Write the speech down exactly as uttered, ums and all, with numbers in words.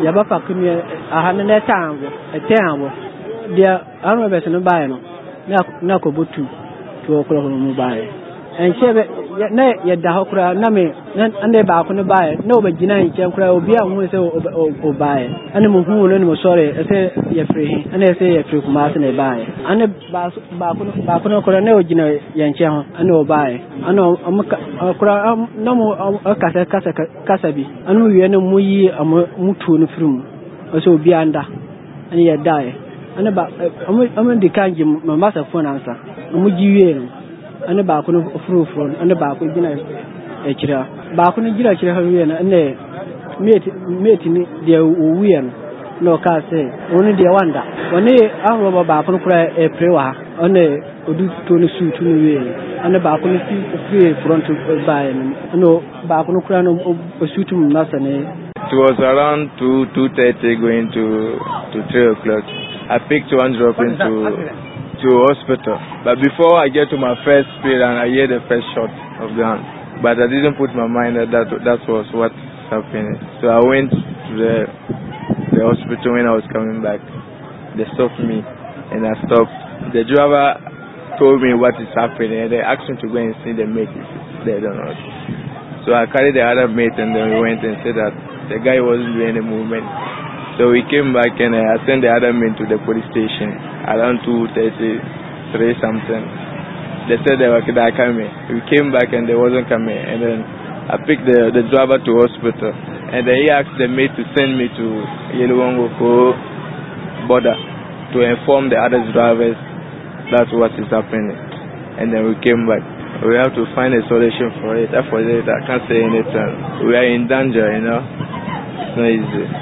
yaba pakumi aha ne tango etango dia arma bese no bae no na na ko botu to okro ho mu bae en chebe na ye da hokura na me ande ba ko no bae na obagina nche kura obi a hu se o bae ane mo hu no ni mo sore ese ye free ane ese ye free kuma ase na bae ane ba ba ko ba ko no kura na ogina ye nche ho ane o bae ane o kura na mo kasa kasa kasa bi ane mo wie no mu yi mutu no firim ose obi anda ane ye dae ane ba amu di kanji mama sa phone ansa amu jiwe no ane ba ko no furu furu ane ba ko gina e kira ba ko no gira kira hawe na ane meti meti ni dia owuye no no ka se oni dia wanda oni ahwo ba ko no kura e prewa ane odu to no suit no we ane ba ko no free front by no ba ko no kura no suit mu nasa ne. It was around two two thirty going to to three o'clock. I picked one drop into to hospital. But before I get to my first speed and I hear the first shot of the gun, but I didn't put my mind that that, that was what happened. So I went to the the hospital. When I was coming back, they stopped me and I stopped. The driver told me what is happening and they asked me to go and see the mate if it's dead or not. So I carried the other mate and then we went and said that the guy wasn't doing any movement. So we came back and I sent the other men to the police station around two thirty-three something. They said they were coming. We came back and they wasn't coming. And then I picked the, the driver to hospital. And then he asked the mate to send me to Yelwangoko border to inform the other drivers that's what is happening. And then we came back. We have to find a solution for it. After that, I can't say anything. We are in danger, you know. It's not easy.